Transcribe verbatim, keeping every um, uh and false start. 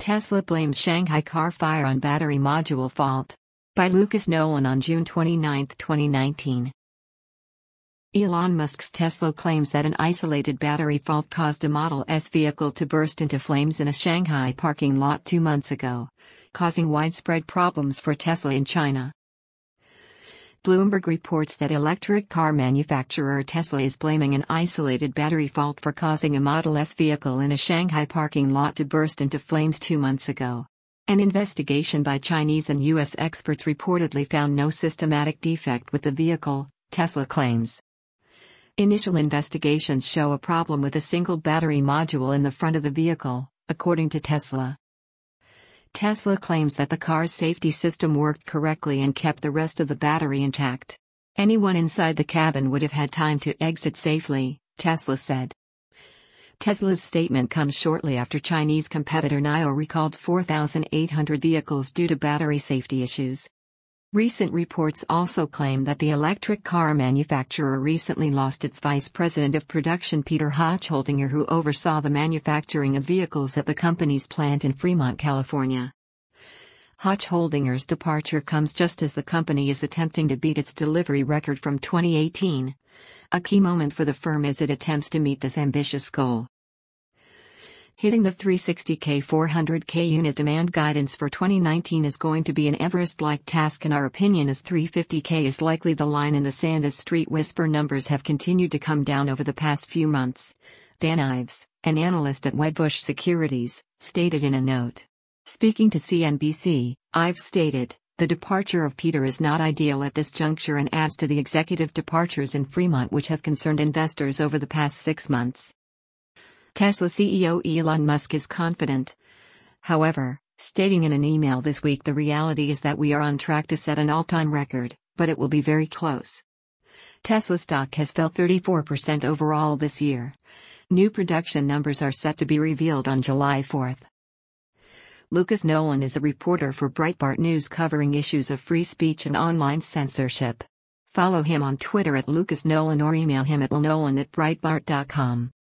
Tesla blames Shanghai car fire on battery module fault. By Lucas Nolan on June twenty-ninth, twenty nineteen. Elon Musk's Tesla claims that an isolated battery fault caused a Model S vehicle to burst into flames in a Shanghai parking lot two months ago, causing widespread problems for Tesla in China. Bloomberg reports that electric car manufacturer Tesla is blaming an isolated battery fault for causing a Model S vehicle in a Shanghai parking lot to burst into flames two months ago. An investigation by Chinese and U S experts reportedly found no systematic defect with the vehicle, Tesla claims. Initial investigations show a problem with a single battery module in the front of the vehicle, according to Tesla. Tesla claims that the car's safety system worked correctly and kept the rest of the battery intact. Anyone inside the cabin would have had time to exit safely, Tesla said. Tesla's statement comes shortly after Chinese competitor NIO recalled four thousand eight hundred vehicles due to battery safety issues. Recent reports also claim that the electric car manufacturer recently lost its vice president of production Peter Hochholdinger, who oversaw the manufacturing of vehicles at the company's plant in Fremont, California. Hochholdinger's departure comes just as the company is attempting to beat its delivery record from twenty eighteen, a key moment for the firm as it attempts to meet this ambitious goal. Hitting the three sixty K four hundred K unit demand guidance for twenty nineteen is going to be an Everest-like task in our opinion, as three fifty K is likely the line in the sand as Street Whisper numbers have continued to come down over the past few months, Dan Ives, an analyst at Wedbush Securities, stated in a note. Speaking to C N B C, Ives stated, "The departure of Peter is not ideal at this juncture and adds to the executive departures in Fremont which have concerned investors over the past six months." Tesla C E O Elon Musk is confident, however, stating in an email this week, "The reality is that we are on track to set an all-time record, but it will be very close." Tesla stock has fell thirty-four percent overall this year. New production numbers are set to be revealed on July fourth. Lucas Nolan is a reporter for Breitbart News covering issues of free speech and online censorship. Follow him on Twitter at Lucas Nolan or email him at nolan at breitbart dot com.